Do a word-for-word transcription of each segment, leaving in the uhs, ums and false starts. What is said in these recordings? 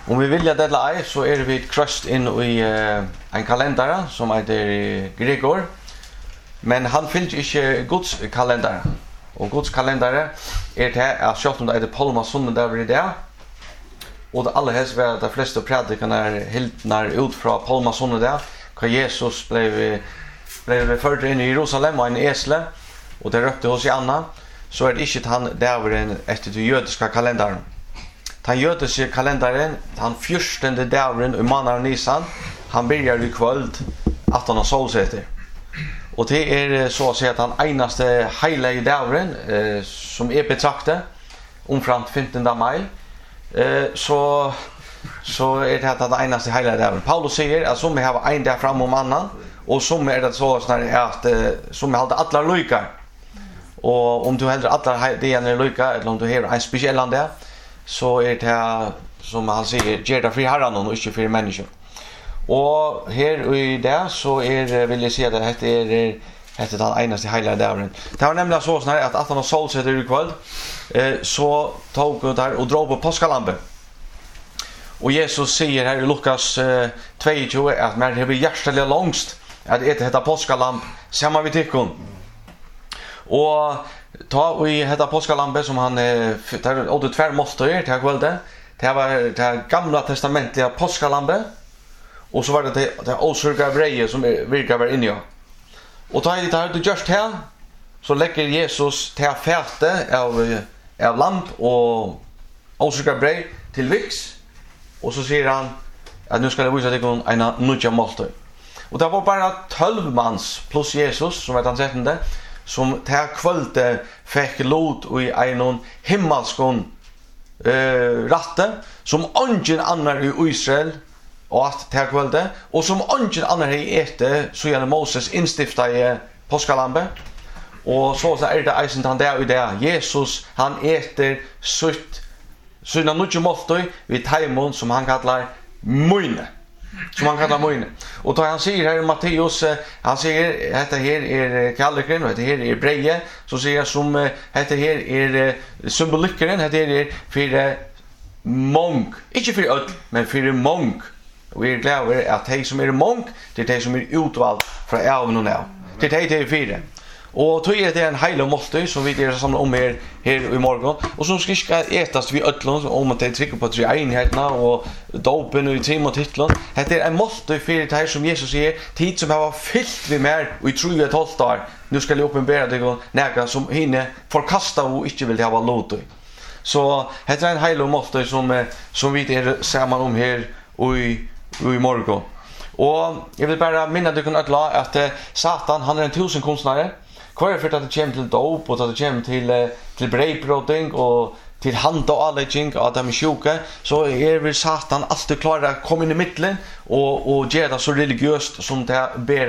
Om vi vilja dela ei, så er vi krøst inn i uh, en kalender som heter Gregor. Men han finner ikke Guds kalender. Og Guds kalender er det at selv om det er Palma sundag i dag, og det aller helst var de fleste predikene er hiltner ut fra Palma sundag, hva Jesus ble, ble ført inn i Jerusalem og en esle, og det røpte hos Anna, så er det ikke han dæveren etter den jødiske kalenderen. Den jødiske kalenderen, den fjørstende dæveren i måneden Nisan, han begynner i kvöld at han har solsetter. Og det er så å si at den eneste heilige dæveren eh, som er betraktet omframt femtonde mai, eh, så, så er det at den eneste heilige dæveren. Paulus sier at som vi har en dag fram om annan, og som er det så at eh, som vi har alle lykker. Og om du heller alle dagene lykker, eller om du har en spesiell dag, så er det som han sier, gjør det for herren og ikke for mennesker. Og her i det så er, vil jeg si at dette er, dette er den eneste heilige dæveren. Det var nemlig så sånn at at han har solsetter i kveld, eh, så tog han der og dro på påskalampet. Og Jesus sier her i Lukas eh, tjueto at man har hjertelig langst at etter dette påskalamp sammen vi tykker. Og ta i dette påskalampet som han der åtte tver måltøyer til kveldet, det var det gamla testamentlige påskalampet, og så var det det, det åsørga breie som virka var inni. Og ta i det her du gjørst her, så legger Jesus til fæte av, av lamp og åsørga brei til viks, og så sier han at nu skal jeg vise deg en nødja måltøy. Og det var bare tolv manns pluss Jesus, som var den settende, som til kvölde fikk lot i en himmelskon uh, ratte, som ingen annar i Israel, og at til kvölde, og som ingen annar i ete, så gjerne Moses innstifta i påskalampe, og så er det eisen han der i det. Jesus, han eter sutt, sunna nudje måltøy, vid taimon som han kallar møyne. Som han kallar møyne. Og da han sier her i Matteus, han sier, dette her er kallikeren, og dette her er breie, så sier han som, dette her er symbolikkeren, dette her er for mong, ikke for ødel, men for mong. Og vi er glad over at de som er mong, det er de som er utvalgt fra elven og nav. Det er de til fire. Og tog er det en heilig måltøy som vi er samlet om her, her i morgen, og som skal etast vi ødlån, om at de trykker på tre enhetene, og dopen og trim og titlen. Dette er en måltøy for det her som Jesus sier, tid som har fyllt vi mer, og i tro i et holdt år, nå skal jeg oppenbære deg og nægge som henne forkastet og ikke vil ha låtøy. Så dette er en heilig måltøy som, som vi er sammen om her og i, og i morgen. Og jeg vil bare minne deg at Satan, han er en tusen kunstnere. Hva er for at det kommer til dåp, og at det kommer til, til breibråding, og til hand og anlegging, og at de er sjuke, så er vi Satan alltid klar å komme inn i midtelen, og, og gjøre det så religiøst som det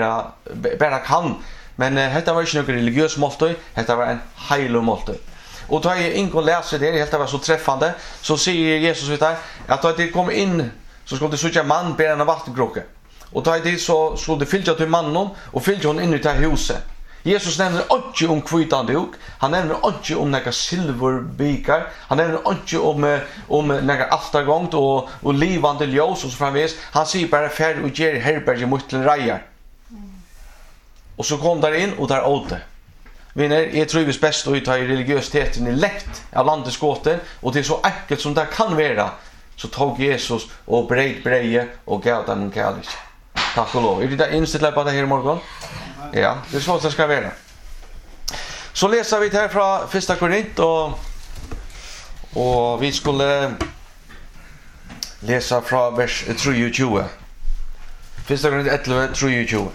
bare kan. Men uh, dette var ikke noe religiøst måltøy, dette var en heilig måltøy. Og da jeg ingår leser det, helt det var så treffende, så sier Jesus vidt her, at da de kom inn, så skulle de søke en mann bære en vattenkrukke. Og da de så skulle de fylle til mannen, og fylle hon inn i det huset. Jesus nevner ikke om kvitan duk, han nevner ikke om nekka silverbikar, han nevner ikke om, om nekka aftergångt og, og livande ljós og så framvis. Han sier bare færd og gjer herberg mot til reier. Og så kom der inn og der åte. Vinner, jeg tror vi best å ta i religiøsiteten i lekt av landets gåter, og det er så ekkelt som det kan være, så tog Jesus og breit breie og gav dem en kærlighet. Takk og lov. Er det der innstilt på det her i morgen? Ja, det er så det skal være. Så leser vi her fra første Korint, og, og vi skulle lese fra vers tjuetre. første Korint elleve, tjuetre.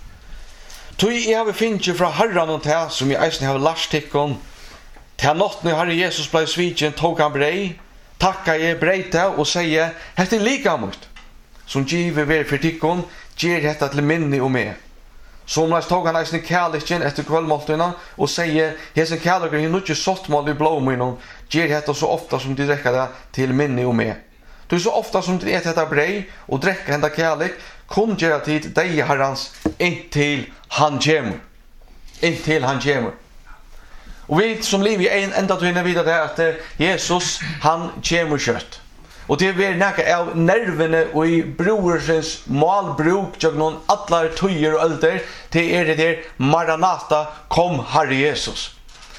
Tui jeg har finnet fra Herren og til, som jeg eisen har lært tikkun, til natten Herre Jesus ble svidjen, tog han brei, takka jeg brei til, og sier, hette er like amt, som giver ver for tikkun, gjer hette til minni og meg. Somlas tog han eisen kærlikken etter kveldmåltøyna, og sier, hesen kærlikken er ikke sottmål i blåmøyna, gjer hette så ofta som de drekker det til minni og meg. Du er så ofta som de et hette brei, og drekker henne kærlik, kun gjøre tid deg herrans, inntil han kjemur. Inntil han kjemur. Og vi som liv i en enda tøyne videre det at Jesus, han kjemur kjøtt. och det är näka av nerverna och i brorsens malbruk jag någon allar tøyer och ölder till är det där Maranatha kom Herre Jesus.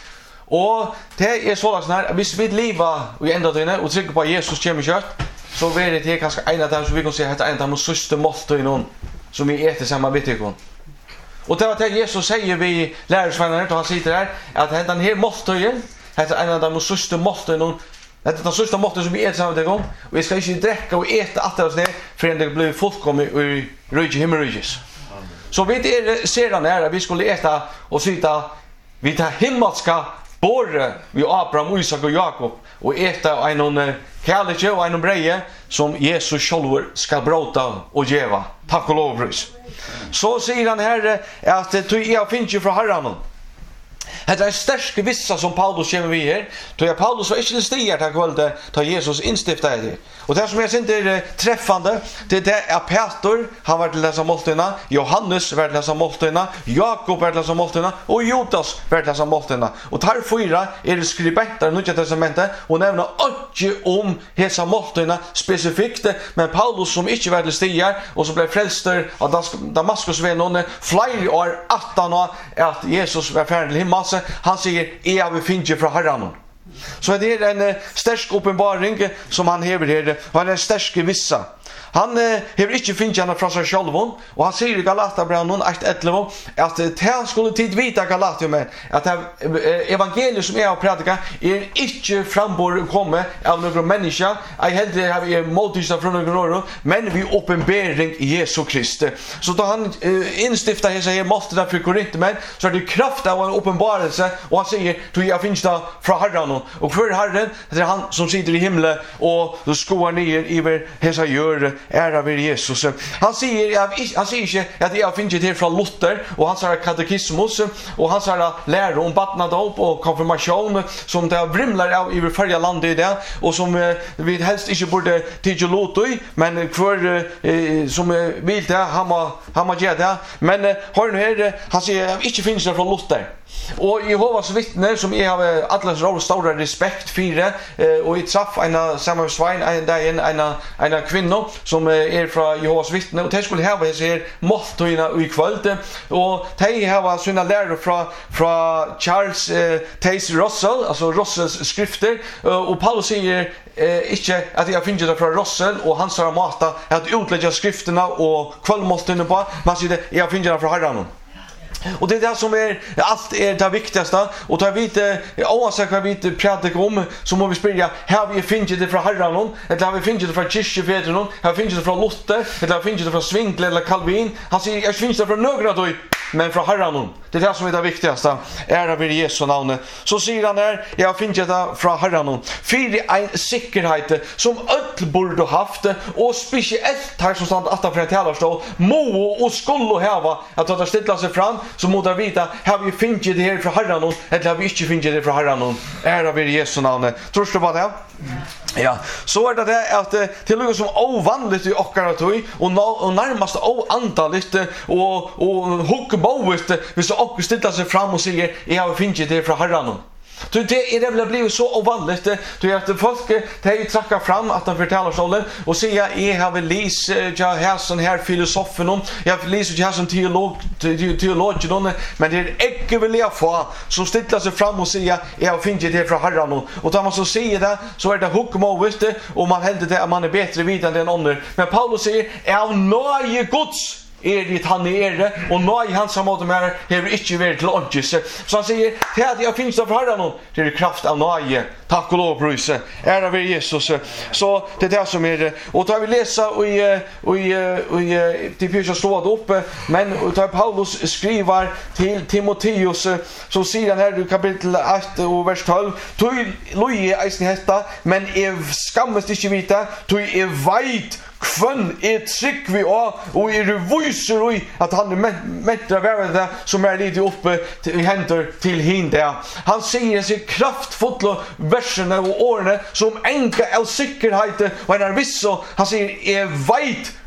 Och det är så att när vi vill leva och ända det och trycka på Jesus kommer kött så är det det kanske en av dem som vi kan säga att en av de största måtten någon som vi äter samma bitekon. Och det var det Jesus säger vi lärarsvännerna då han sitter där att den här måtten heter en av de största måtten någon det är den största måtten som vi äter samma bitekon och vi ska inte dricka och äta att oss ner förrän det blir fullkomligt i rike himmelriket. Så vi det ser den här vi skulle äta och sitta vi tar himmelska borre vi Abraham, Isak och Jakob och äta en kärleke och en breje som Jesus själv ska bråta och geva. Tack och lov. Så säger han här att det jag finns ju från Herren. Det är en stark vissa som Paulus kommer vi här. Då Paulus var inte stiger till kvällen då Jesus instiftade det. Och det som jag syns är träffande det är det är Peter, han var till dessa måltiderna, Johannes var till dessa måltiderna, Jakob var till dessa måltiderna och Judas var till dessa måltiderna. Och tar fyra är det skribenter i Nya testamentet och nämner inte om dessa måltiderna specifikt, men Paulus som inte var till stiger och som blev frälster av Damaskusvännen flera år attan år att Jesus var färdig till himmel. Han säger jag vill finna från Herren. Så det är en stark uppenbaring som han hever här och han är stark vissa. Han eh, hever inte finna henne från sig själv och han säger i Galaterbrevnet ett elva att det skulle tid vita Galatermen att det evangeliet som jag predikar är inte frambor komma av någon människa. Jag hellre har vi mottagit från någon men vi uppenbarelse i Jesu Kristus. Så då han eh, instiftar här säger måste därför Korinther men så är det kraft av en uppenbarelse och han säger då jag finns det från Herren och för Herren det är han som sitter i himlen och då skoar ner över hesa gör ära vid Jesus. Han säger han säger inte att jag finns det från Luther och han säger katekismus och han säger lära om barnadop och konfirmation som det vrimlar av i förra landet där och som eh, vi helst inte borde tiga lotoi men för eh, som vill det han han gör det men eh, hör nu här han säger inte finns det från Luther. Och Jehovas vittner som jag har allas råd stora respekt för eh, och i träff en samma svin en där en en en kvinna som är från Jehovas vittner och de skulle ha det här måltiderna i kväll och de har sina lärare från från Charles eh, Taze Russell alltså Russells skrifter eh, och Paulus säger eh, inte att jag finner det från Russell och hans har mata att utlägga skrifterna och kvällmåltiderna på man säger jag finner det från Herren. Och det är det som är allt är det viktigaste och tar vi inte oavsett vad vi inte pratar om så må vi spyrja här vi finner det från Herren eller har vi finner det från kyrkefäderna här finner det från Luther eller har finner det från Zwingli eller Calvin han säger jag finner det från några då men från Herren det är det som är det viktigaste ära vid Jesu namn så säger han där jag finner det från Herren för en säkerhet som öll borde haft och speciellt här som stand att för talarstol må och skulle ha att att ställa sig fram så må där vita har vi finner det här från Herren eller har vi inte finner det från Herren ära vid Jesu namn tror du vad det är? Ja, så är det det att till något som ovanligt i ockaratoi och och närmast oantaligt och och huckboet vi så och ställa sig fram och säger jag finner det från Herren. Så det är det blir blivit så ovanligt då att folk de trackar fram att de förtäller sålen och säger jag har väl läst jag har sån här filosofen jag har läst jag har sån teolog teologen men det är inte väl jag få som ställer sig fram och säger jag finner det från Herren och då man så säger det så är det huckmovet och man hällde det att man är bättre vidare än andra men Paulus säger av nåje Guds är det han är och nu i hans samma med har inte varit långt så han säger att jag finns där för Herren det är kraft av nåje tack och lov bruse ära vid Jesus så det är det som är och då vi läsa och i och i och i till Pysa stod uppe men då Paulus skriver till Timoteus så säger han här i kapitel ett och vers tolv tog loje isen hetta men är skammas inte vita tog är veit kvön är trick vi och och är det visar vi att han är mättra värde som är lite uppe i händer till hin där han säger sig kraftfullt verserna och åren som enka är säkerhet och han är viss så han säger är veit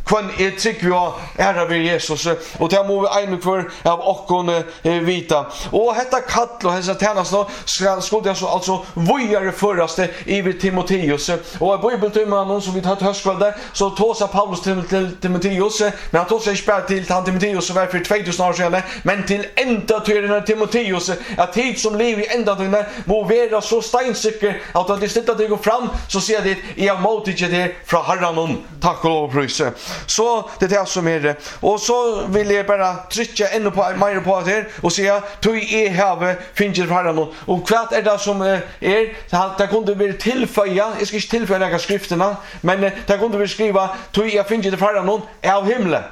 kvann är trygg vi har ära vid Jesus och det må vi en för av okkon vita och detta kall och hälsa tjänast då ska skulle jag så alltså vojare förraste i vid Timoteus och bibeltimman någon som vi har hörstkvälde så tåsa Paulus till, till Timoteus men han tåsa inte bara till han Timoteus så var för tvåtusen år sedan men till ända till Timoteus att tid som liv i ända till må vara så steinsikker att det stilla det går fram så ser det i av motige det från Herren tack och lov pris så det är som är det och så vill jag bara trycka ännu på mer på det och säga du är här finns det Herren och kvart är det som är det kunde bli tillföja jag ska inte tillföja några skrifterna men det kunde vi skriva du är finns det Herren av himlen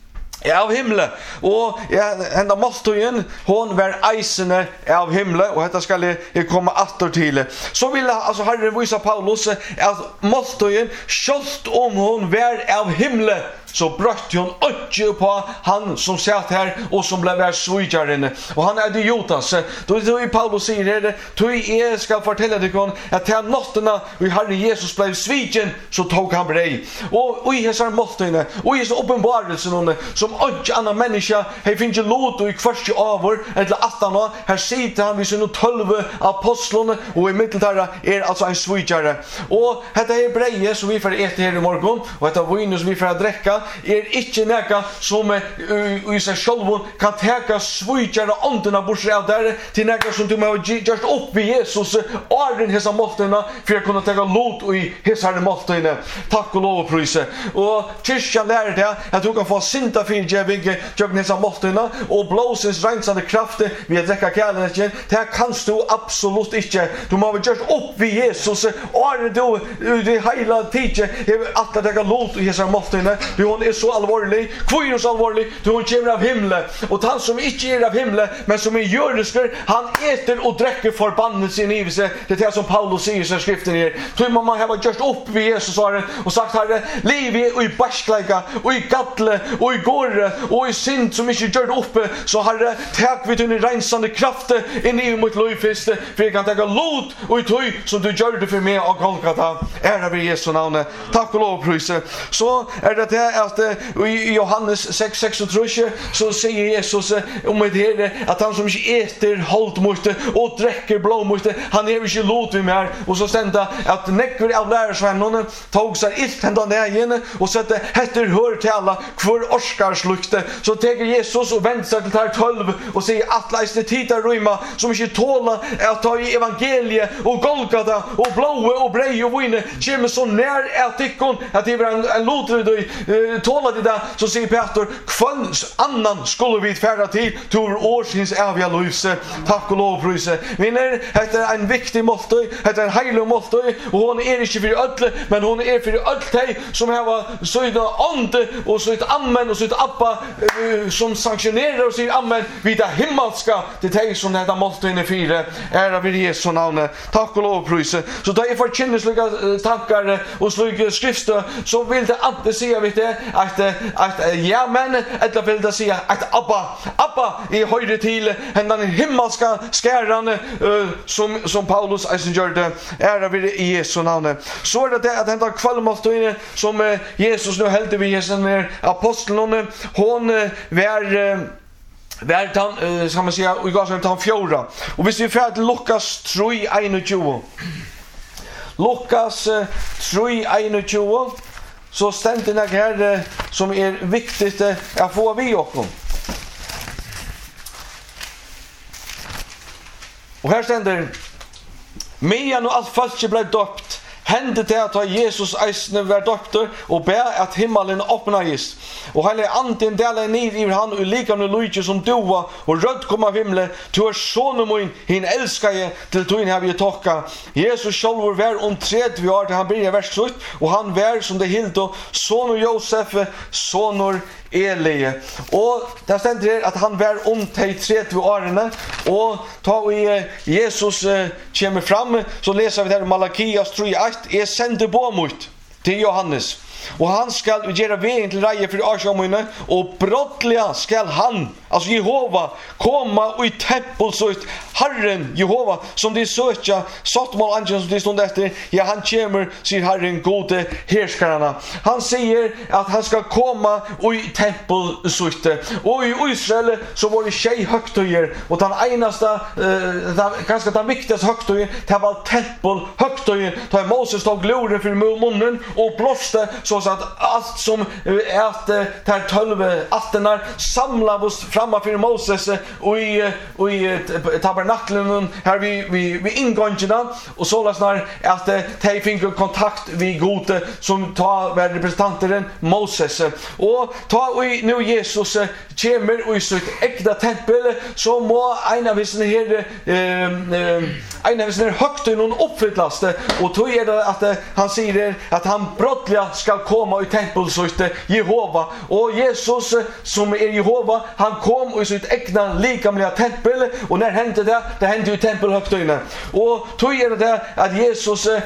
av himle och ja, ända måste ju hon var eisene av himle och detta ska jag komma åter till så vill alltså Herren visa Paulus att måste ju just om hon var av himle så bröt hon öcke på han som satt här och som blev vär svujaren och han är idiotas då då Paulus säger det då jag ska fortälla dig kon att till nattena vi Herre Jesus blev sviken så tog han brej och och i hesar måste och i så uppenbarelsen som och annan människa he finns ju lot och i kvarts avor eller åttan här sitter han vid sina tolv apostlarna och i mitten är alltså en svujare och detta är breje som vi får äta här i morgon och detta vin som vi får dricka är inte näka som i sig själv kan täcka svujare ånderna bort av där till näka som du må just upp vid Jesus och den hesa måltena för att kunna täcka lot och i hesa måltena tack och lov och prise och kyrkan lär det att du kan få synda för Jevige Jognesa måltena och blåsens rensande kraft vi att dräcka kärleken det kan du absolut inte du må just upp vid Jesus och du det hela tiden att täcka lot i hesa måltena du hon är så allvarlig kvir så allvarlig du hon kommer av himlen och han som inte är av himlen men som är jordisk han äter och dricker förbannelse i livet det är det som Paulus säger i skriften här tror man man har just upp vid Jesus och sagt Herre liv i basklägga och i gattle och i går och i synd som inte gör det uppe så Herre tack vi din rensande kraft in i mot lojfest för jag kan ta lot och i tøy som du gör det för mig och Golgata ära vid Jesu namn tack och lov pris så är det det att i Johannes sex sextiotre så säger Jesus om det här att han som inte äter hållt måste och dricker blå måste han är inte lot vid mer och så stända att näckver av lärarsvännen tog sig ilt hända nägen och sätter heter hör till alla för Oskars lukte så teker Jesus och vänder sig till tar tolv och säger att läste tittar rymma som inte tåla att ta i evangeliet och Golgata och blåe och brej och vinne kommer så när att tikon att det var en, en lotre då uh, tåla det där så säger Peter kvans annan skulle vi färda till till årsins eviga luse tack och lov prisa vinner heter en viktig måltid heter en helig måltid och hon är inte för öll men hon är för öll dig som har så i ande och så ett amen och så ett appa uh, som sanktionerar och säger amen vid det himmelska det är som det här måltiden är fyra ära vid Jesu namn tack och lov prisa så då är för kännesliga uh, tankar och slug skrifter så vill det inte säga vet det att att ja men eller vill det säga att abba abba i höjde till den himmelska skäran uh, som som Paulus eisen gör det ära vid i Jesu namn så är det det att den där kvällmåltiden som uh, Jesus nu hällde vid Jesu aposteln hon uh, var uh, Vart han uh, ska man säga vi går så han fjorda och vi ser för Lukas tre tjugoett Lukas uh, tre tjugoett så ständer det här uh, som är viktigt uh, att få vi också. Och här ständer medan och allt falskt blev döpt hände det att Jesus eisne var doktor och ber att himmelen öppnades och hela anden delar ner i han och likande lojke som doa och röd kom av himlen till er sonen min hin älskade till tog in här vi tacka Jesus själv var om trettio år han började vers sju och han var som det hildo son Josef sonor Eli och där ständer det att han var om till trettio åren och ta i Jesus uh, kommer fram så läser vi där Malakias tre ett är sände på mot till Johannes och han skall göra vägen till reje för Arshamune och brottliga skall han, alltså Jehova, komma i tempel så ut Herren Jehova som de söker sattmål angel som de stod efter, ja han kommer, säger Herren gode härskarna. Han säger att han ska komma i tempel så ut. Och i Israel så var det tjej högtöjer och den enaste, uh, ganska den viktigaste högtöjen, det var tempel högtöjen. Då Moses tog gloren för munnen och blåste så att allt som att där tolv attenar samlades framför Moses och i och i tabernaklen här vi vi vi ingångarna och så läsnar att de fick kontakt vid Gud som tar var representanten Moses och ta och nu Jesus kommer och i sitt äkta tempel så må en av sina här eh en av sina högt i någon uppfyllas och då är det att han säger att han brottliga ska komma i tempel så att Jehova och Jesus som är Jehova han kom i sitt äkta likamliga tempel och när hände det det hände i tempel högt inne och då är det att Jesus eh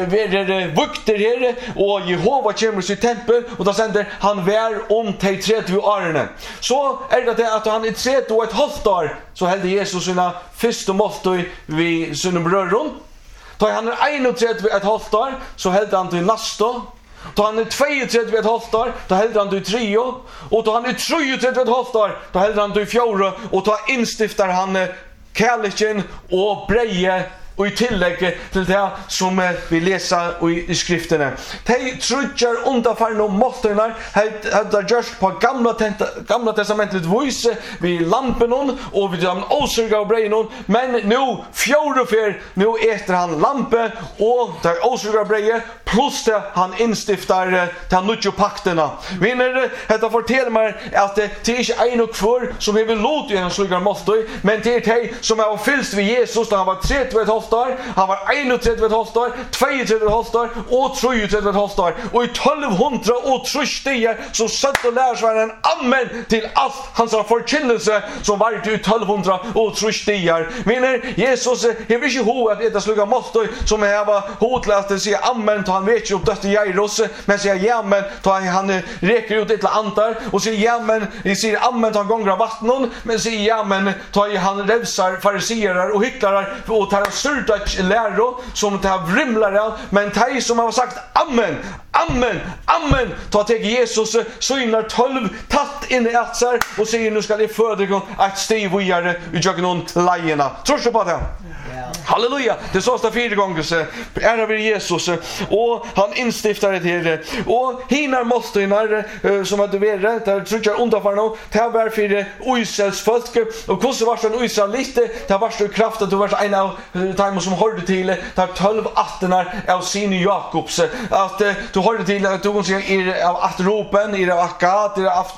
är vukter här och Jehova kommer i sitt tempel och då sänder han vär om till trettio åren så är det att han i trettio och ett halvt år så hade Jesus sina första måltid vid sina bröder. Då han är trettioen och ett halvt år så hade han till nästa. Då han är trettiotvå och ett halvt år då hade han till trio och då han är trettiotre och ett halvt år då hade han till fjorton och då instiftar han kärleken och breje och i tillägg till det som vi läser i skrifterna. De trutjar undanfarna och måtterna hade gjort på gamla, gamla testamentet vis vid lampen och vid de osörga och brejen. Men nu, fjorton för, nu äter han lampe och det osörga och breje plus det han instiftar till nutjo pakterna. Vinner, detta fortäller mig att det är inte en och kvar som vi vill låta i en slugar måltid, men det är de som har fyllt vid Jesus då han var trettio och ett halvt år, han var trettioen och ett halvt år, tvåogtrettio och ett halvt år och trettiotre och ett halvt år och i tolvhundra och tre stigar så satt och lär sig en amen till allt hans förkynnelse som var i tolvhundra och tre stigar. Menar Jesus är inte ho att äta sluga måltid som jag var hotlat att säga amen då han vet ju upp dötte Jairus men säger ja men då han räcker ut ett antar och säger ja men i säger amen då han gångar vattnen men säger ja men då han revsar fariseer och hycklare och tar störta läro som tar vrimlar men de som har sagt amen amen amen då tar Jesus synar tolv tatt in i atsar och säger nu ska det fördra att steg vidare i någon lejerna. Tror du på det? Halleluja, det sås där fyra gånger så är det Jesus och han instiftar det här och hinar måste när som att du vet där tror jag undanfarna det var för Israels folk och hur så var det Israel lite det var så kraft att det var en av de som hörde till där tolv attenar av sin Jakobs att du hörde till att du säger av Atropen i av Gad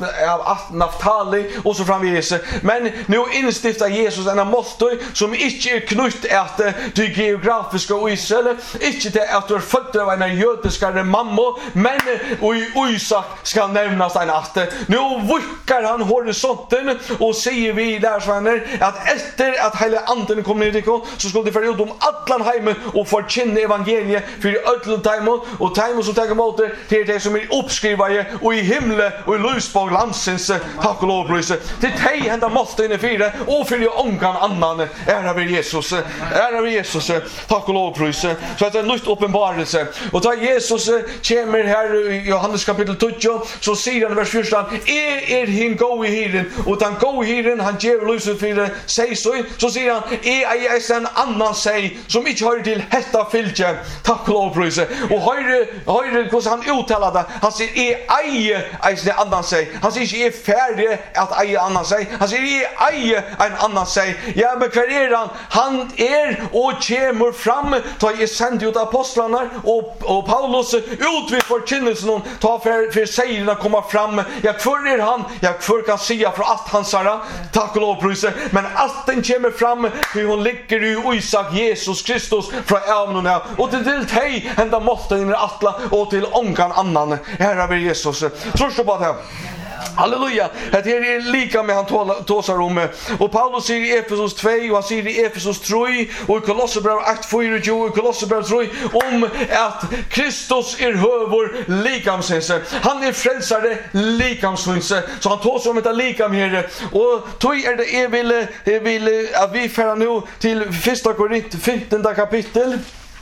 av Naftali och så framvis men nu instiftar Jesus en måste som inte är knutet att du geografiska Israel inte det att du är född av en judisk mamma men och i Isak ska nämnas en att nu vickar han horisonten och säger vi lärsvänner att efter att hela anden kom ner så skulle det för ut om allan hemmen och förkynna evangeliet för ödltime och time som tar emot det till det som är uppskrivade och i himlen och i lusbog landsens tack och lov prisa det tej hända måste in i fyra och för ju ångan annan ära vid Jesus ära vid Jesus tack och lov prisa så att det är nytt uppenbarelse och då Jesus kommer här i Johannes kapitel tjugo så säger han i vers fjorton är er hin go i hiren och den go i hiren han ger lusen för sig så så säger han är är en annan sig som inte hör till hetta fylke tack och lov prisa och hör hör hur han uttalar det han säger är eje en annan sig han säger är färdig att eje annan sig han säger är eje en annan sig ja men kvar är han han är och kommer fram ta i sänd ut apostlarna och och Paulus ut vid förkynnelsen ta för för sägerna komma fram jag kvar är han jag kvar kan säga för att han sa tack och lov prisa men att den kommer fram hur hon ligger i Isak Jesus Kristus från ävnen och till till hej ända måste in i attla och till ångan annan herre Jesus tror du på det Halleluja. Det här är lika med han tåsar om. Och Paulus säger i Efesos två och han säger i Efesos tre och i Kolosserbrevet åtta fyra och i Kolosserbrevet tre om att Kristus är hövor likamsens. Han är frälsare likamsens. Så han tåsar om ett likam här. Och tog är det jag vill, jag vill att vi färdar nu till första Korint femtonde kapitel.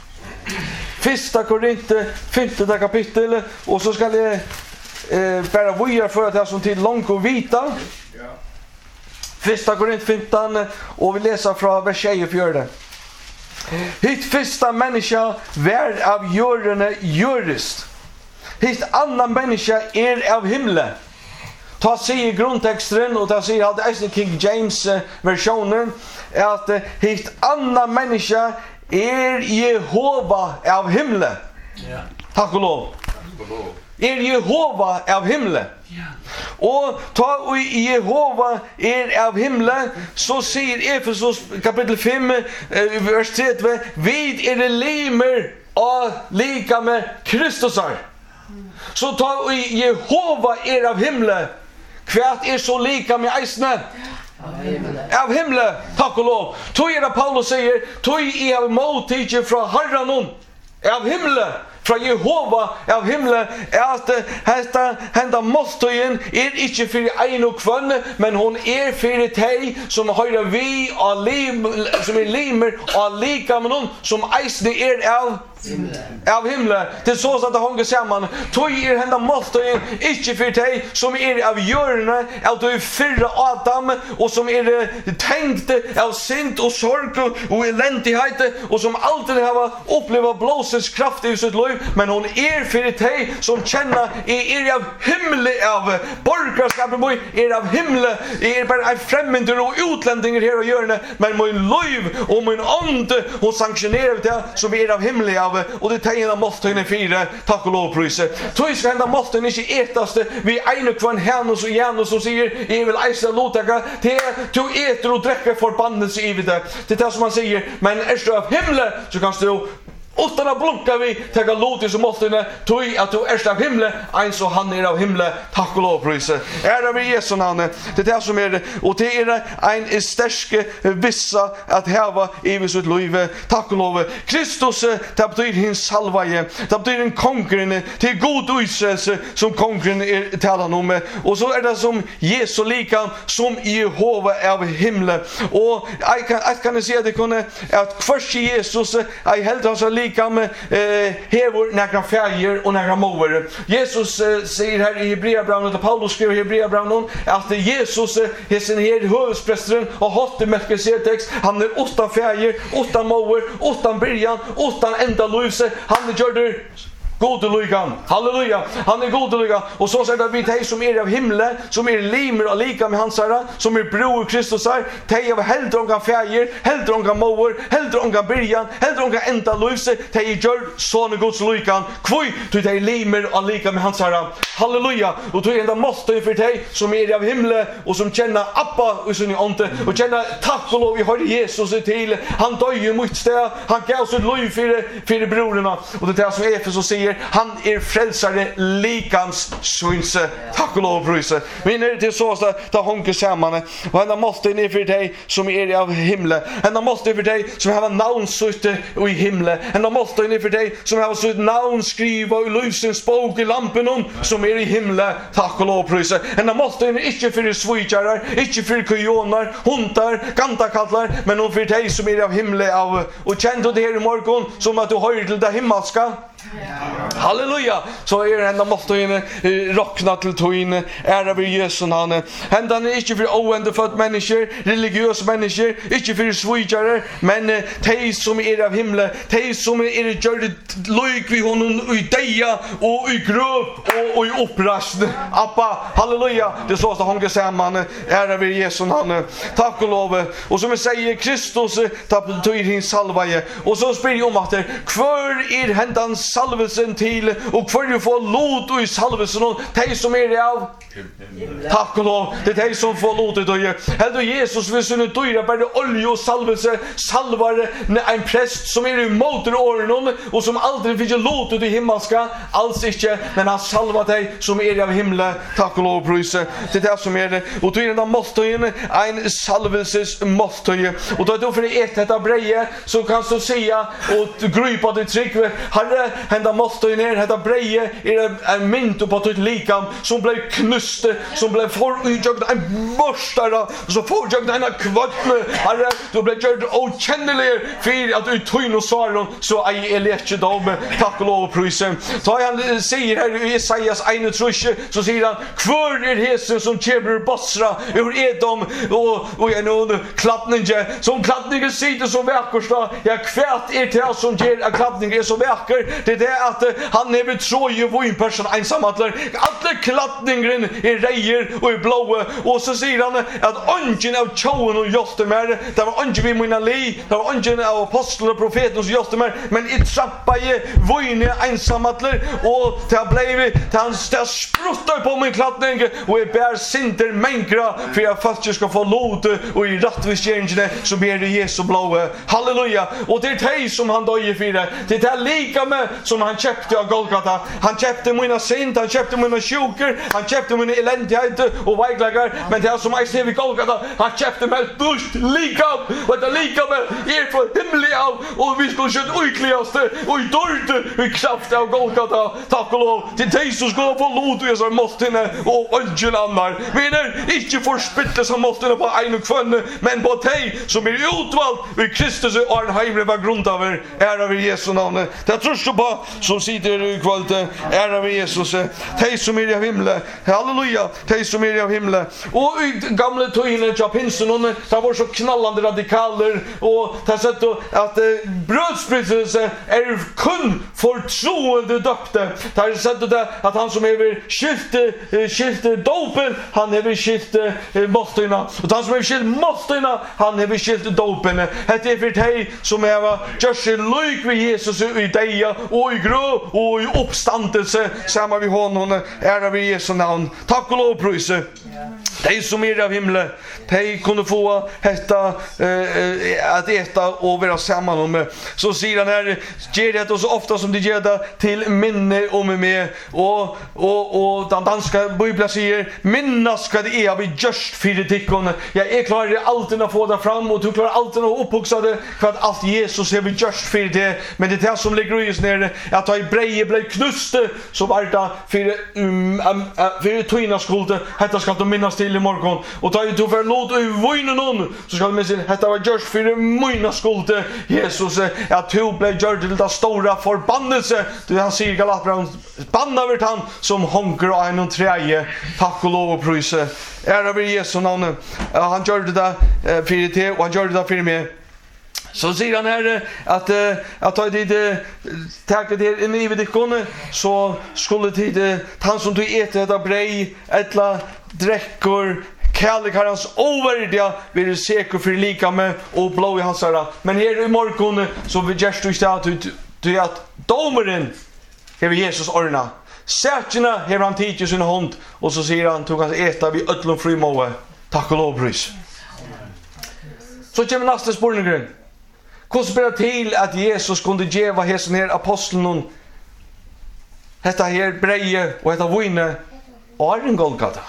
Första Korint femtonde kapitel och så ska det eh bara voja för att det är som till långt och vita. Ja. Första Korint femton och vi läser från vers tjugofyra. Hitt första människa värd av jordene jurist. Hitt annan människa är av himlen. Ta sig i grundtexten och ta sig i hade King James versionen att hitt annan människa är Jehova av himlen. Ja. Tack och lov. Är Jehova av himlen. Ja. Och ta och Jehova är av himlen så säger Efesos kapitel fem vers tre vid är det limer och lika med Kristusar. Så ta och Jehova är av himlen. Kvärt är så lika med eisne. Av himlen, tack och lov. Tog är det Paulus säger, tog är av mottidje från Herren av himlen. Från Jehova av himlen är att hästa hända måstøyen är inte för en och kvann men hon är för dig som höra vi och lim som är limer och lika med någon som eisne är av av himlen. Det är så att det hänger samman. Tog er hända måstøyen inte för dig som är av jörne av du förra Adam och som är tänkt av synd och sorg och eländighet och som alltid har upplevt blåsens kraft i sitt liv. Men hon är för dig som känner är er av himle av borgarskapet boy är av himle är bara en främmande och utlänningar här och görne men min liv och min ande och sanktionerar det som är av himle av och det tegnar måste in fyra tack och lov prisa. Tror ska hända måste inte ätaste vi en kvann här och så igen och så säger jag vill äta låtaga till du äter och dricker förbannelse i det. Det är det som man säger men är du av himle så kan du utan att blunka vi täcka låt i som måste tog att du är av himlen en så han är av himlen tack och lov prisa är det vi Jesu namn det är det som är och det är en stärke vissa att häva i sitt liv tack och lov Kristus det betyder hans salvaje det betyder en konkurrens till god utselse som konkurrens är talan om och så är det som Jesu lika som Jehova av himlen och jag kan jag kan se det kunde att först Jesus I helt hans lika med eh hevor några färger och några mover. Jesus eh, säger här i Hebreerbrevet och Paulus skriver i Hebreerbrevet att Jesus är sin herd hövdsprästen och hatte Melkisedek han är åtta färger, åtta mover, åtta början, åtta ända luse. Han gör det god lyckan. Halleluja. Han är god lyckan och så säger det vi dig som är av himlen som är limer och lika med hans herre som är bror Kristus är dig av heldronga färger, heldronga mover, heldronga början, heldronga ända luse dig gör såna Guds lyckan. Kvoi du dig limer och lika med hans herre. Halleluja. Och du ända måste för dig som är av himlen och som känner appa och sin ande och känner tack och lov vi har Jesus till. Han dör ju mot stä. Han gav sitt liv för för brorna och det är som Efesos säger han är frälsare likans synse. Tack och lov prisa. Men är det så att ta honke samman och han måste ni för dig som är av himlen. Han måste för dig som har namn sitte i himlen. Han måste ni för dig som har sitt namn skriva i lysens bok i lampen om som är i himlen. Tack och lov prisa. Han måste ni inte för svitjarar, inte för kujonar, hundar, gantakallar, men nog för dig som är av himlen av och kände det här i morgon som att du hör till det himmelska. Halleluja. Så är ända måste in rockna till toin ära vi Jesu namn. Hända är inte för oända för människor, religiösa människor, inte för svujare, men de som är av himlen, de som är gjort lyck vi honom i deja och i grupp och i upprast. Appa, halleluja. Det så att hon samman ära vi Jesu namn. Tack och lov. Och som jag säger Kristus tappar till sin salvaje. Och så spyr jag om att kvar är händans salvelsen till och för du får lot och i salvelsen och de som är det av tack och lov det är de som får lotet och gör hellre Jesus vill syna dyra bara olja och salvelse salvar en präst som är i motoråren och som aldrig fick lotet i himmelska alls inte men han salvar dig som är av himlen tack och lov pröjse det är det som är det och då är det måste in en salvelses måste och då då för det ett detta breje så kan du säga och gripa det trick herre hända måste ner detta breje är en mynt på ett likam som blev knust som blev för utjagd en borstare så får jag den här kvattne herre du blev gjord okännelig för att du tog och sa så ej är lätt dom tack och lov och pröjse så han säger här i Jesajas einogtrettio så säger han kvar är hesen som kämper Basra ur Edom och och en och klappninge som klappningen sitter så vackert ja kvärt är det som ger en klappning är så vacker det är det att han är betroje på en person ensamatler alla klappningen är rejer och är blåa och så säger han att ungen av tjoen och jostemer det var ungen vid mina li det var ungen av apostlar och profeten och jostemer men i trappa i vojne ensamatler och det blev han spruttar på min klappning och är bär sinter mänkra för jag faktiskt ska få lot och i rättvisgärningen så ber det Jesu blåa halleluja och det är det som han döjer för det det är lika med som han köpte av Golgata han köpte mina synd han köpte mina sjukor han köpte mina eländighet och väglagar men det är som jag ser vid Golgata han köpte mig ett dust lika och det lika med er från himlen av och vi skulle köra utkligaste och i dörte i kraft av Golgata tack och lov till dig som ska få lot och jag så måste och ungen annar menar inte förspittle som måste på en och kvönne men på dig som är utvald vid Kristus och är en heimre på grund av er ära vid Jesu namn det tror du på som sitter i kvällen ära vid Jesus dig som är i himlen halleluja dig som är i himlen och i gamla tøyene av pinsen det var så knallande radikaler och det har sett att brödsprydelse är kun för troende döpte det har sett det att han som är skilte skilte dopen han är skilte måstena och han som är skilte måstena han är skilte dopen det är för dig som är just lik vid Jesus i dig och i grå och i uppståndelse samma vi honom ära vid Jesu namn tack och lov pröjse de som är av himlen de kunde få detta eh, att äta och vara samman med så säger han här ger det så ofta som de ger det till minne om mig och och och den danska bibeln säger minnas ska det är vi just för det jag är klar alltid att få det fram och du klarar alltid att upphuxa det för att allt Jesus är vi just för det men det är det som ligger i ner att ta i breje blev knuste så var det för um, um, för tøyna skulde detta ska de minnas till i morgon och ta du för låt i vojnen någon så ska de säga detta var just för mina skulde Jesus att du blev gjord till det stora förbannelse du han säger Galaterna banna vart han som honker och en träje tack och lov och pröjse ära vid Jesu namn han gjorde det för det och han gjorde det för mig så säger han här att att ta det tacka det in i vidikon så skulle det han som du äter detta brej ettla dräckor kärlekarens overdia vill du säker för lika med och blå i hans ära men här i morgon så vi just du start du att domaren har Jesus ordna sätterna har han tagit i sin hand och så säger han tog han äta vid ödlom frimåe tack och lov prys så kommer nästa spårningen hur spelar till att Jesus kunde geva hesen här aposteln detta här breje och detta vojne och en Golgata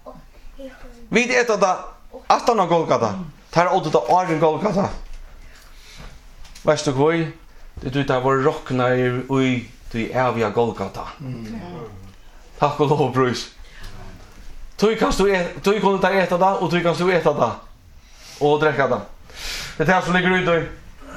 vid ett det att han har Golgata tar åt det är en Golgata vet du vad det du där var rockna i i eviga Golgata tack och lov brus du kan du du kan ta äta det och du kan du äta det och dricka det det är så ligger ut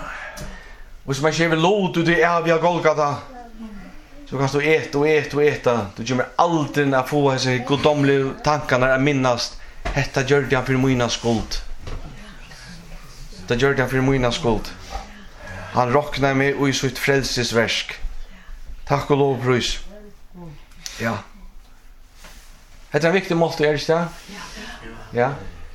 och som man ser låt du det eviga Golgata så kan du äta och äta och äta du kommer alltid att få dessa godomliga tankarna att minnas detta gör det för mina skuld det gör det för mina skuld han rocknar mig och i sitt frälsesverk tack och lov pröjs ja det är en viktig måste är det ja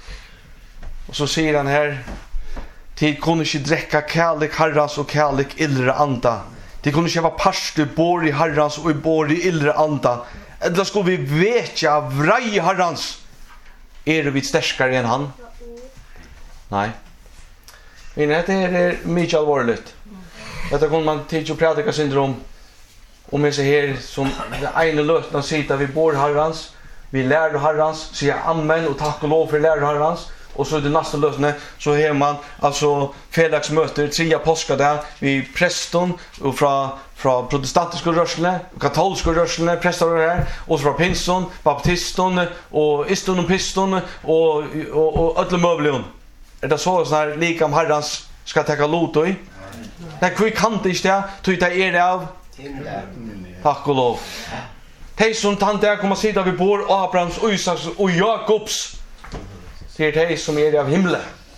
och så säger han här tid kunde inte dräcka kärlek harras och kärlek illre anda De kunne ikke være parste bor i herrans og bor i illre anda. Eller skulle vi vetja vrei herrans. Er vi sterskare enn han? Nei. Men dette er mykje alvorligt. Dette kunne man tidsi og predika syndrom. Om jeg ser her som det ene løtene sier vi bor herrans, vi lærer herrans, sier amen og takk og lov for lærer herrans. Och så det nästa lösningen så har man alltså fredagsmöter trea påska där vi präston och från från protestantiska rörelser, katolska rörelser, präster där och så från pinson, baptiston och iston och piston och och och alla möbler. Är det så så här lika om herrans ska ta lot i? Det vi kan inte det till det är det av. Tack och lov. Tej som tant där kommer sitta vid bord Abrahams och Isaks och Jakobs. Det är det som är av himlen.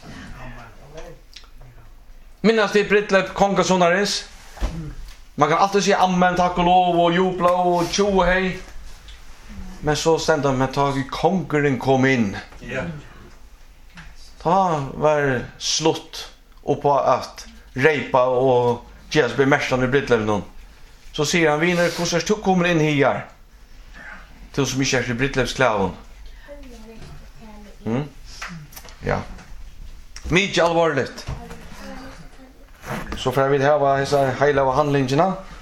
Minnas det Brittlep kongasonarens. Man kan alltid säga amen, tack och lov och jubla och tjo och hej. Men så stämde man tag i konkurren kom in. Ta var slott och på att reipa och Jesus blir mästaren i Brittlep någon. Så säger han, viner, hvordan du kommer in här? Till som inte är i Brittleps klävon. Mm? Ja. Mycket allvarligt. Så får vi ha dessa hela handlingarna.